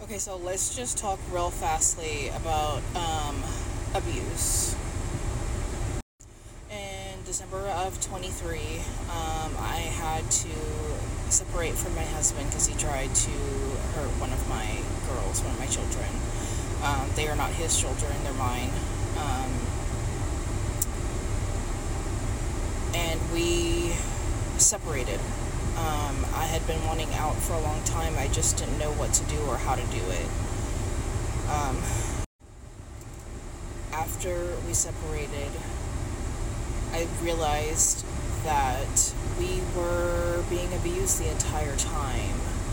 Okay, so let's just talk real fastly about abuse. In December of 23, I had to separate from my husband because he tried to hurt one of my girls, one of my children. They are not his children, they're mine. And we separated. I had been wanting out for a long time. I just didn't know what to do or how to do it. After we separated, I realized that we were being abused the entire time.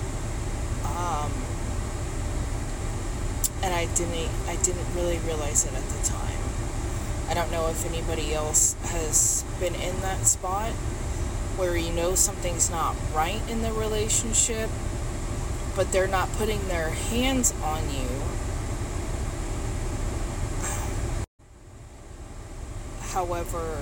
And I didn't really realize it at the time. I don't know if anybody else has been in that spot where you know something's not right in the relationship, but they're not putting their hands on you. However,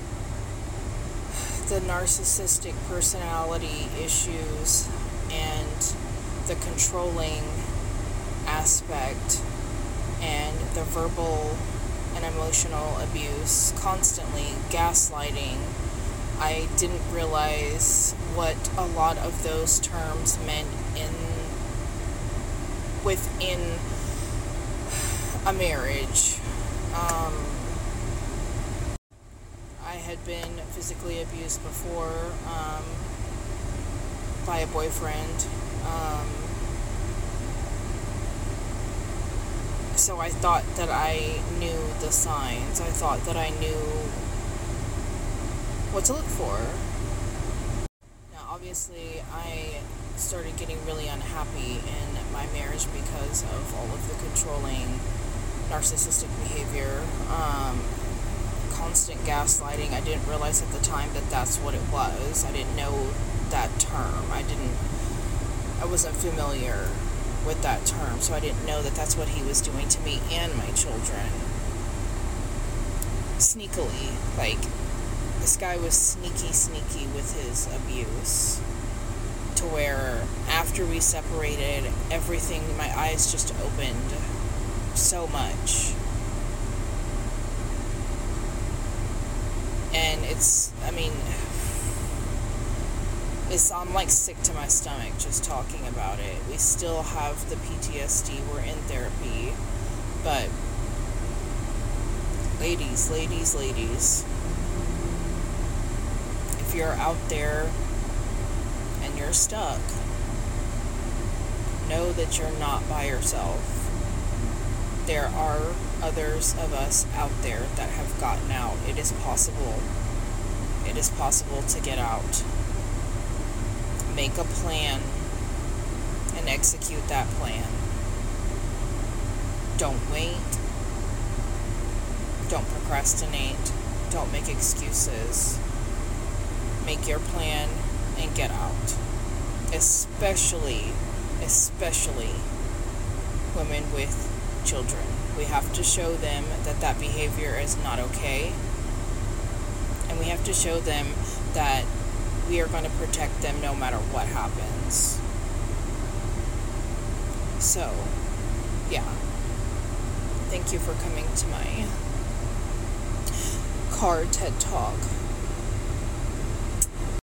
the narcissistic personality issues and the controlling aspect and the verbal and emotional abuse, constantly gaslighting, I didn't realize what a lot of those terms meant within a marriage. I had been physically abused before by a boyfriend. So I thought that I knew the signs. I thought that I knew what to look for. Now, obviously, I started getting really unhappy in my marriage because of all of the controlling, narcissistic behavior, constant gaslighting. I didn't realize at the time that that's what it was. I didn't know that term. I wasn't familiar with that term, so I didn't know that that's what he was doing to me and my children. Sneakily, like, this guy was sneaky with his abuse, to where after we separated, everything, my eyes just opened so much. And I'm like sick to my stomach just talking about it. We still have the PTSD, we're in therapy, but ladies, if you're out there and you're stuck, know that you're not by yourself. There are others of us out there that have gotten out. It is possible. It is possible to get out. Make a plan and execute that plan. Don't wait. Don't procrastinate. Don't make excuses. Make your plan and get out. Especially women with children. We have to show them that behavior is not okay. And we have to show them that we are going to protect them no matter what happens. So, yeah. Thank you for coming to my car TED Talk.